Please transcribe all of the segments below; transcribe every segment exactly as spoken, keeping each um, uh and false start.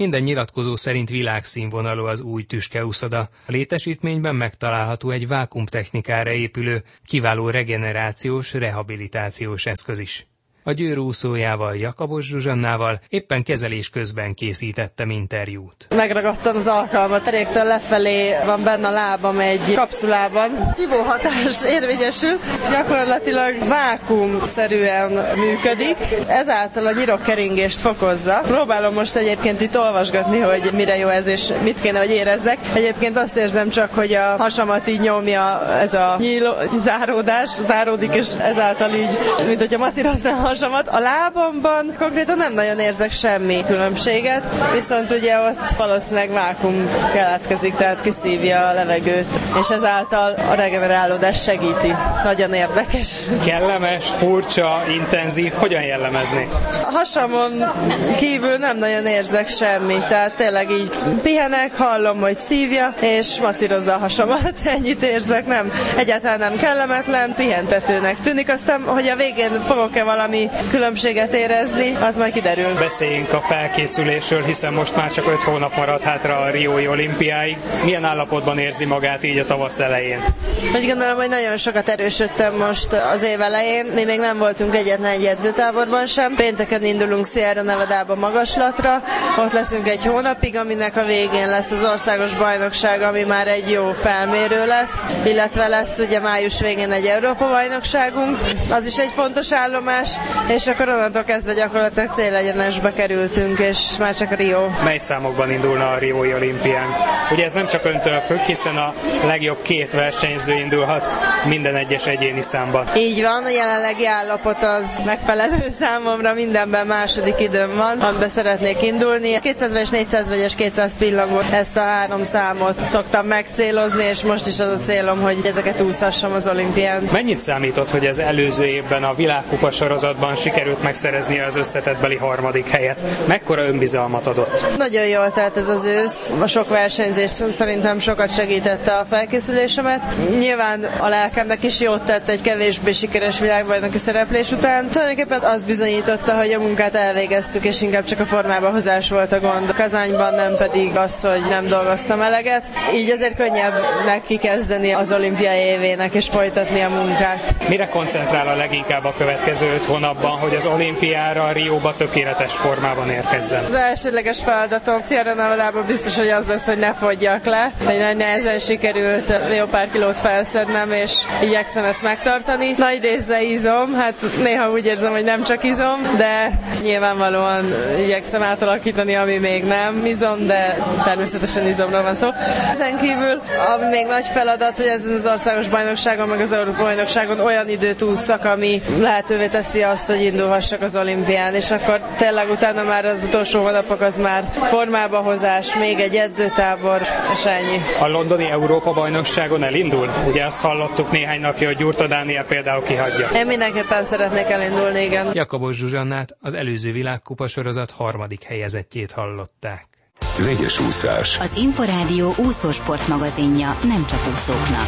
Minden nyilatkozó szerint világszínvonalú az új tüskeúszoda. A létesítményben megtalálható egy vákuumtechnikára épülő, kiváló regenerációs, rehabilitációs eszköz is. A Győr úszójával, Jakabos Zsuzsannával éppen kezelés közben készítettem interjút. Megragadtam az alkalmat, deréktől lefelé van benne a lábam egy kapszulában. Szívóhatás érvényesül, gyakorlatilag vákuumszerűen működik, ezáltal a nyirokkeringést fokozza. Próbálom most egyébként itt olvasgatni, hogy mire jó ez és mit kéne, hogy érezzek. Egyébként azt érzem csak, hogy a hasamat így nyomja ez a nyíló, záródás, záródik, és ezáltal így, mint hogyha masszíroznál a hasamat. A lábamban konkrétan nem nagyon érzek semmi különbséget, viszont ugye ott valószínűleg vákuum keletkezik, tehát kiszívja a levegőt, és ezáltal a regenerálódás segíti. Nagyon érdekes. Kellemes, furcsa, intenzív, hogyan jellemezni? A hasamon kívül nem nagyon érzek semmit, tehát tényleg így pihenek, hallom, hogy szívja, és masszírozza a hasamat, ennyit érzek, nem, egyáltalán nem kellemetlen, pihentetőnek tűnik, aztán, hogy a végén fogok-e valami különbséget érezni, az majd kiderül. Beszéljünk a felkészülésről, hiszen most már csak öt hónap maradt hátra a riói olimpiáig. Milyen állapotban érzi magát így a tavasz elején? Úgy gondolom, hogy nagyon sokat erősödtem most az év elején. Mi még nem voltunk egyetlen egy edzőtáborban sem. Pénteken indulunk Sierra Nevadába magaslatra. Ott leszünk egy hónapig, aminek a végén lesz az országos bajnokság, ami már egy jó felmérő lesz, illetve lesz ugye május végén egy Európa-bajnokságunk. Az is egy fontos állomás, és akkor onnantól kezdve gyakorlatilag célegyenesbe kerültünk, és már csak a Rio. Mely számokban indulna a riói olimpián? Ugye ez nem csak öntől függ, hiszen a legjobb két versenyző indulhat minden egyes egyéni számban. Így van, a jelenlegi állapot az megfelelő számomra, mindenben második időm van, amiben szeretnék indulni. kétszáz és négyszáz vegyes kétszáz pillangó, ezt a három számot szoktam megcélozni, és most is az a célom, hogy ezeket úszhassam az olimpián. Mennyit számított, hogy az előző évben a világkupa sorozatban sikerült megszerezni az összetettbeli harmadik helyet? Mekkora önbizalmat adott? Nagyon jól telt ez az ősz. A sok versenyzés szerintem sokat segítette a felkészülésemet. Nyilván a lelkemnek is jót tett egy kevésbé sikeres világbajnoki szereplés után. Tulajdonképpen az bizonyította, hogy a munkát elvégeztük, és inkább csak a formába hozás volt a gond. Kazányban nem pedig az, hogy nem dolgoztam eleget. Így azért könnyebb megkikezdeni az olimpiai évének és folytatni a munkát. Mire koncentrál a leginkább a következő öt hónapban, hogy az olimpiára, a Rióba tökéletes formában érkezzen? Az elsődleges feladatom Sierra Nevadában biztos, hogy az lesz, hogy ne fogyjak le. Egy nehezen sikerült jó pár kilót felszednem, és igyekszem ezt megtartani. Nagy része izom, hát néha úgy érzem, hogy nem csak izom, de nyilvánvalóan igyekszem átalakítani, ami még nem izom, de természetesen izomról van szó. Ezen kívül, ami még nagy feladat, hogy ezen az országos bajnokságon, meg az Európa bajnokságon olyan időt ússzak, ami lehetővé teszi azt, hogy indulhassak az olimpián, és akkor tényleg utána már az utolsó hónapok az már formába hozás, még egy edzőtábor, és ennyi. A londoni Európa-bajnokságon elindul? Ugye azt hallottuk néhány napja, hogy Gyurta Dániel például kihagyja. Én mindenképpen szeretnék elindulni, igen. Jakabos Zsuzsannát, az előző világkupa sorozat harmadik helyezettjét hallották. Vegyes úszás. Az Inforádió úszósport magazinja nem csak úszóknak.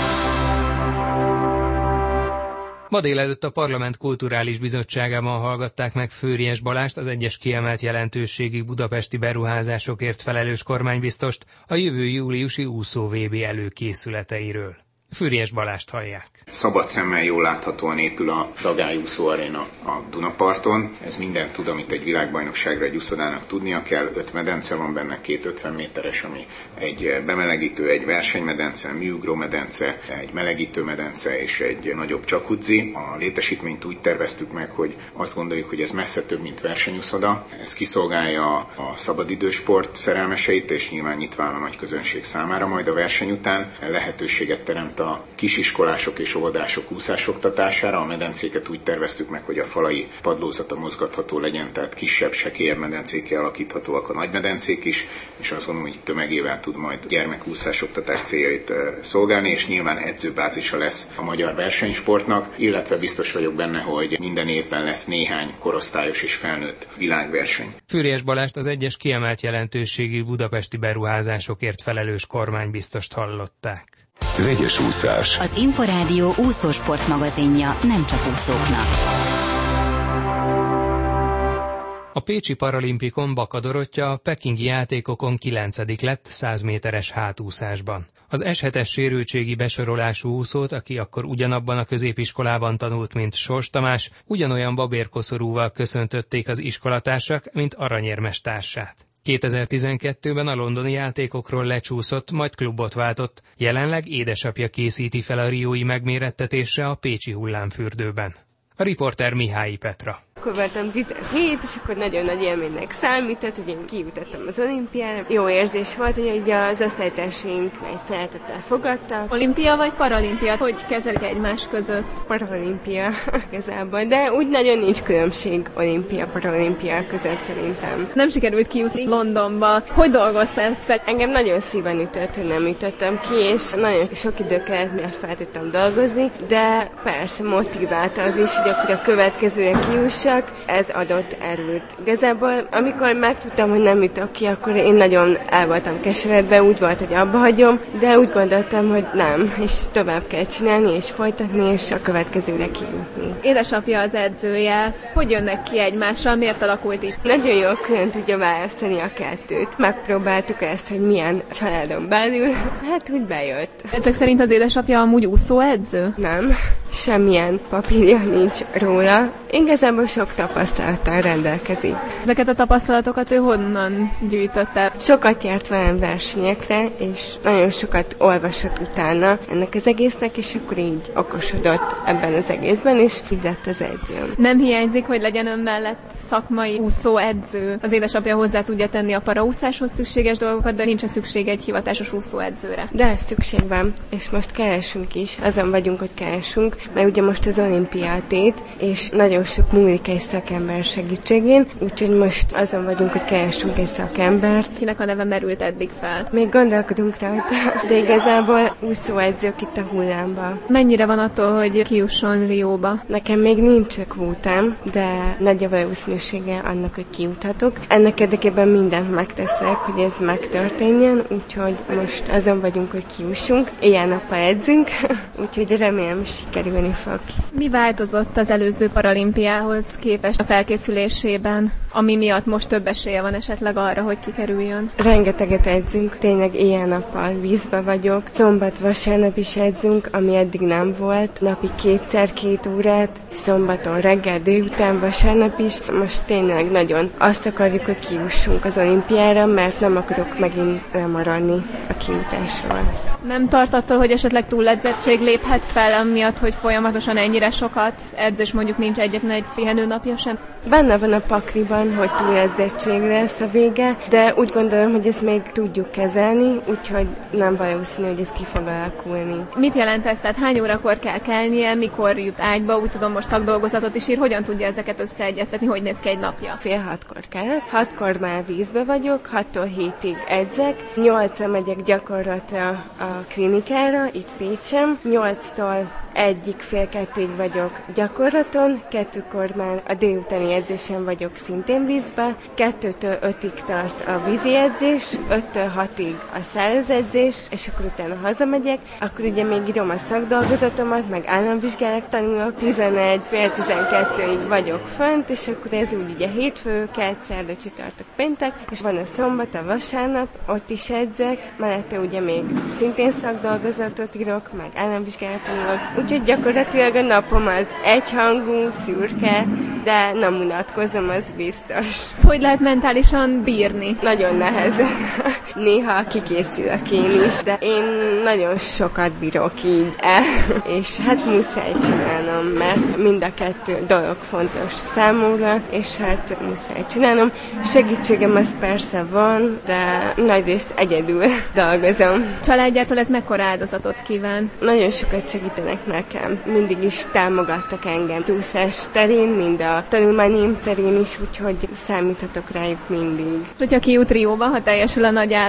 Ma délelőtt a Parlament Kulturális Bizottságában hallgatták meg Főrjes Balást, az egyes kiemelt jelentőségű budapesti beruházásokért felelős kormánybiztost a jövő júliusi úszó vé bé előkészületeiről. Főrjes Balást hallják. Szabad szemmel jól láthatóan épül a Dagály úszó aréna a Dunaparton. Ez mindent tud, amit egy világbajnokságra egy úszodának tudnia kell. Öt medence van benne, két ötven méteres, ami egy bemelegítő, egy versenymedence, műugró medence, egy melegítő medence és egy nagyobb jacuzzi. A létesítményt úgy terveztük meg, hogy azt gondoljuk, hogy ez messze több, mint versenyúszoda. Ez kiszolgálja a szabadidősport szerelmeseit, és nyilván nyitván a nagy közönség számára majd a verseny után lehetőséget teremt a kisiskolások és óvodások úszásoktatására. A medencéket úgy terveztük meg, hogy a falai padlózata mozgatható legyen, tehát kisebb, sekélyebb medencékké alakíthatóak a nagy medencék is, és azt gondolom, hogy tömegével tud majd gyermekúszásoktatás céljait szolgálni, és nyilván edzőbázisa lesz a magyar versenysportnak, illetve biztos vagyok benne, hogy minden évben lesz néhány korosztályos és felnőtt világverseny. Főrjes Balást, az egyes kiemelt jelentőségű budapesti beruházásokért felelős kormánybiztost hallották. Vegyes úszás. Az Inforádió úszósport magazinja nem csak úszóknak. A pécsi paralimpikon Baka Dorottya a pekingi játékokon kilencedik lett száz méteres hátúszásban. Az es hetes sérültségi besorolású úszót, aki akkor ugyanabban a középiskolában tanult, mint Sors Tamás, ugyanolyan babérkoszorúval köszöntötték az iskolatársak, mint aranyérmes társát. kétezer-tizenkettőben a londoni játékokról lecsúszott, majd klubot váltott, jelenleg édesapja készíti fel a riói megmérettetésre a pécsi hullámfürdőben. A riporter Mihály Petra. Akkor voltam tizenhét, és akkor nagyon nagy élménynek számított, hogy én kijutottam az olimpiára. Jó érzés volt, hogy ugye az osztálytársaink egy szeretettel fogadtak. Olimpia vagy paralimpia? Hogy kezelik egymás között? Paralimpia igazából, de úgy nagyon nincs különbség olimpia-paralimpia között szerintem. Nem sikerült kijutni Londonba. Hogy dolgoztál ezt fel? Engem nagyon szíven ütött, hogy nem jutottam ki, és nagyon sok idő kellett, miért fel tudtam dolgozni, de persze motiválta az is, hogy akkor a következőre kijussak. Ez adott erőt. Igazából, amikor megtudtam, hogy nem jutok ki, akkor én nagyon el voltam keseredve, úgy volt, hogy abba hagyom, de úgy gondoltam, hogy nem, és tovább kell csinálni, és folytatni, és a következőre kijutni. Édesapja az edzője. Hogy jönnek ki egymással? Miért alakult így? Nagyon jól külön tudja választani a kettőt. Megpróbáltuk ezt, hogy milyen családon belül. Hát úgy bejött. Ezek szerint az édesapja amúgy úszóedző? Nem, semmilyen papírja nincs róla. Igazából sok tapasztalattal rendelkezik. Ezeket a tapasztalatokat ő honnan gyűjtötte? Sokat járt velem versenyekre, és nagyon sokat olvasott utána ennek az egésznek, és akkor így okosodott ebben az egészben, és így lett az edzőm. Nem hiányzik, hogy legyen ön mellett szakmai úszóedző? Az édesapja hozzá tudja tenni a paraúszáshoz szükséges dolgokat, de nincs szükség egy hivatásos úszóedzőre. De szükség van, és most keresünk is. Azon vagyunk, hogy keresünk, mert ugye most az olimpiátét, és nagyon sok múlik egy szakember segítségén, úgyhogy most azon vagyunk, hogy keresünk egy szakembert. Kinek a neve merült eddig fel? Még gondolkodunk rajta, de igazából úszóedzők itt a hullámban. Mennyire van attól, hogy kijusson Rióba? Nekem még nincs kvótám, de nagy a valószínűsége annak, hogy kijuthatok. Ennek érdekében mindent megteszek, hogy ez megtörténjen, úgyhogy most azon vagyunk, hogy kijussunk. Éjjel-nappal edzünk, úgyhogy remélem sikerülni fog. Mi változott az előző paralimpiához képest a felkészülésében, ami miatt most több esélye van esetleg arra, hogy kikerüljön? Rengeteget edzünk, tényleg éjjel-nappal vízbe vagyok. Szombat, vasárnap is edzünk, ami eddig nem volt. Napi kétszer két órát, szombaton reggel, délután, vasárnap is. Most tényleg nagyon azt akarjuk, hogy kijussunk az olimpiára, mert nem akarok megint lemaradni a kijutásról. Nem tart attól, hogy esetleg túledzettség léphet fel, amiatt, hogy folyamatosan ennyire sokat edz, és mondjuk nincs egyetlen egy pihenőnapja sem? Benne van a pakliban, hogy túledzettség lesz a vége, de úgy gondolom, hogy ezt még tudjuk kezelni, úgyhogy nem valószínű, hogy ez ki fog alakulni. Mit jelent ez? Tehát hány órakor kell kelnie, mikor jut ágyba? Úgy tudom, most szakdolgozatot is ír, hogyan tudja ezeket összeegyeztetni, hogy néz ki egy napja? Fél hatkor kell. Hatkor már vízbe vagyok, hattól hétig edzek, nyolcra megyek gyakorlatra a klinikára, itt Pécsen, nyolctól egyik fél kettőig vagyok gyakorlaton, kettőkor már a délutáni edzésen vagyok szintén vízbe, kettőtől ötig tart a vízi edzés, öttől hatig a száraz edzés, és akkor utána hazamegyek, akkor ugye még írom a szakdolgozatomat, meg államvizsgálat tanulok, tizenegy, fél tizenkettőig vagyok fönt, és akkor ez úgy ugye hétfő, kedd, szerda, csütörtök, péntek, és van a szombat, a vasárnap, ott is edzek, mellette ugye még szintén szakdolgozatot írok, meg államvizsgálat tanulok. Úgyhogy gyakorlatilag a napom az egyhangú, szürke, de nem unatkozom, az biztos. Hogy lehet mentálisan bírni? Nagyon nehezen. Néha kikészülök én is, de én nagyon sokat bírok így el, és hát muszáj csinálnom, mert mind a kettő dolog fontos számomra, és hát muszáj csinálnom. Segítségem az persze van, de nagyrészt egyedül dolgozom. Családjától ez mekkora áldozatot kíván? Nagyon sokat segítenek nekem. Mindig is támogattak engem az úszás terén, mind a tanulmányim terén is, úgyhogy számíthatok rájuk mindig. Hogyha kijut Rióba, ha teljesül a nagy álom?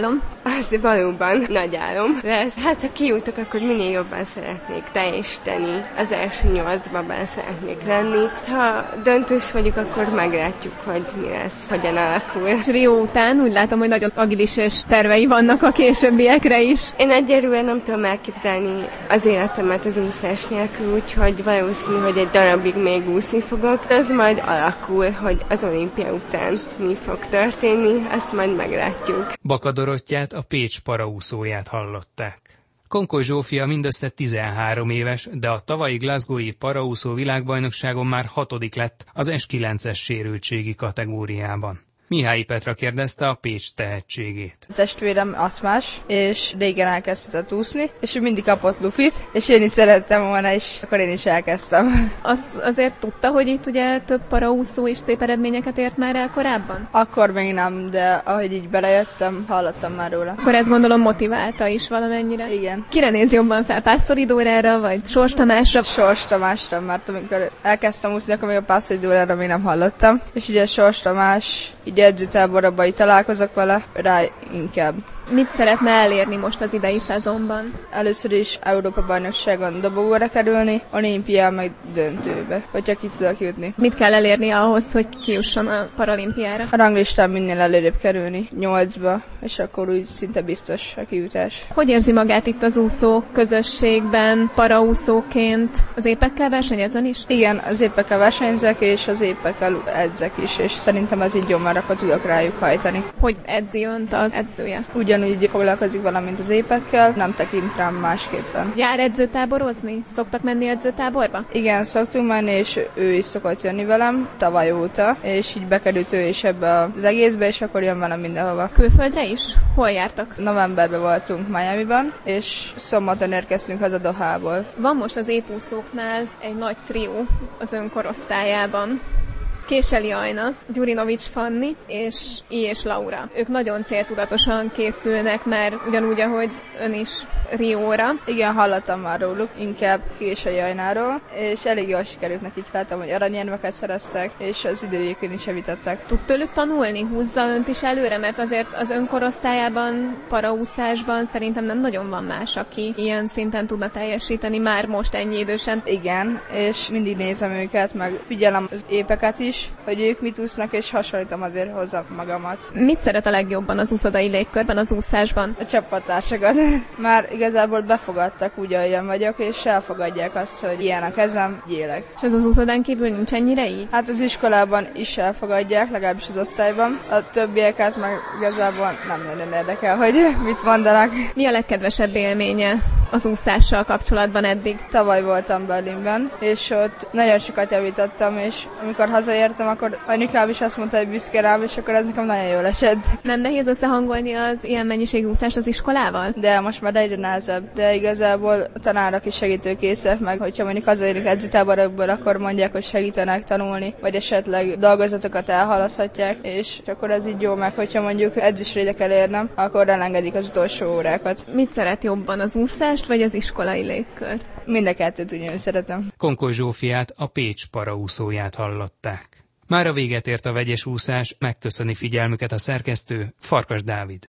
Az valóban nagy álom lesz. Hát, ha kijutok, akkor minél jobban szeretnék teljesíteni. Az első nyolcban szeretnék lenni. Ha döntős vagyok, akkor meglátjuk, hogy mi lesz, hogyan alakul. És Rio után úgy látom, hogy nagyon agilis és tervei vannak a későbbiekre is. Én egyelőre nem tudom elképzelni az életemet az úszás nélkül, úgyhogy valószínű, hogy egy darabig még úszni fogok. De az majd alakul, hogy az olimpia után mi fog történni, azt majd meglátjuk. Baka Dorottyát, a Pécs paraúszóját hallották. Konkoly Zsófia mindössze tizenhárom éves, de a tavalyi Glasgow-i paraúszó világbajnokságon már hatodik lett az es kilences sérültségi kategóriában. Mihályi Petra kérdezte a Pécs tehetségét. A testvérem aszmás, és régen elkezdett úszni, és ő mindig kapott lufit, és én is szerettem volna, és akkor én is elkezdtem. Azt azért tudta, hogy itt ugye több paraúszó is szép eredményeket ért már el korábban? Akkor még nem, de ahogy így belejöttem, hallottam már róla. Akkor ezt gondolom motiválta is valamennyire? Igen. Kire néz jobban fel, Pásztori Dórára, vagy Sors Tamásra? Sors Tamásra, mert amikor elkezdtem úszni, akkor még a Pásztori Dórára még nem hallottam. És ugye Sors Tamás, így edzőtáborabban így találkozok vele, rá inkább. Mit szeretne elérni most az idei szezonban? Először is Európa-bajnokságon dobogóra kerülni, olimpián meg döntőbe, hogyha ki tudok jutni. Mit kell elérni ahhoz, hogy kijusson a paralimpiára? A ranglistán minél előrébb kerülni, nyolcba, és akkor úgy szinte biztos a kijutás. Hogy érzi magát itt az úszó közösségben, paraúszóként? Az épekkel versenyezzen is? Igen, az épekkel versenyzek, és az épekkel edzek is, és szerintem az így jó, már akkor tudok rájuk hajtani. Hogy edzi önt az edzője? Ugyanúgy foglalkozik valamint az épekkel, nem tekint rám másképpen. Jár edzőtáborozni? Szoktak menni edzőtáborba? Igen, szoktunk menni, és ő is szokott jönni velem tavaly óta, és így bekerült ő is ebbe az egészbe, és akkor jön velem mindenhova. Külföldre is? Hol jártak? Novemberben voltunk Miamiban, és szombaton érkeztünk haza Dohából. Van most az épúszóknál egy nagy trió az önkorosztályában. Késeli Ajna, Gyurinovics Fanni és I. és Laura. Ők nagyon céltudatosan készülnek, mert ugyanúgy, ahogy ön is Rióra. Igen, hallottam már róluk, inkább Késeli Ajnáról, és elég jól sikerült nekik, láttam, hogy aranyérmeket szereztek, és az időjükön is javították. Tud tőlük tanulni? Húzza önt is előre, mert azért az önkorosztályában, paraúszásban szerintem nem nagyon van más, aki ilyen szinten tudna teljesíteni már most ennyi idősen. Igen, és mindig nézem őket, meg figyelem az épeket is, hogy ők mit úsznak, és hasonlítom azért hozzá magamat. Mit szeret a legjobban az úszodai légkörben, az úszásban? A csapattársakat. Már igazából befogadtak úgy, ahogyan vagyok, és elfogadják azt, hogy ilyen a kezem, gyélek. És ez az úszodán kívül nincs ennyire így? Hát az iskolában is elfogadják, legalábbis az osztályban. A többieket meg igazából nem nagyon érdekel, hogy mit mondanak. Mi a legkedvesebb élménye az úszással kapcsolatban eddig? Tavaly voltam Berlinben, és ott nagyon sokat javítottam, és amikor hazaértem, akkor anyukám is azt mondta, hogy büszke rám, és akkor ez nekem nagyon jól esett. Nem nehéz összehangolni az ilyen mennyiségű úszást az iskolával? De most már egyre nehezebb, de igazából a tanárok is segítőkészek, meg hogyha mondjuk hazaérünk edzőtáborokból, akkor mondják, hogy segítenek tanulni, vagy esetleg dolgozatokat elhalaszthatják, és akkor ez így jó, meg hogyha mondjuk edzésre ide kell érnem, akkor elengedik az utolsó órákat. Mit szeret jobban, az úszást, vagy az iskolai légkör? Mind a kettőt ugyanúgy szeretem. Konkoly Zsófiát, a Pécs paraúszóját hallották. Mára véget ért a vegyes úszás, megköszöni figyelmüket a szerkesztő, Farkas Dávid.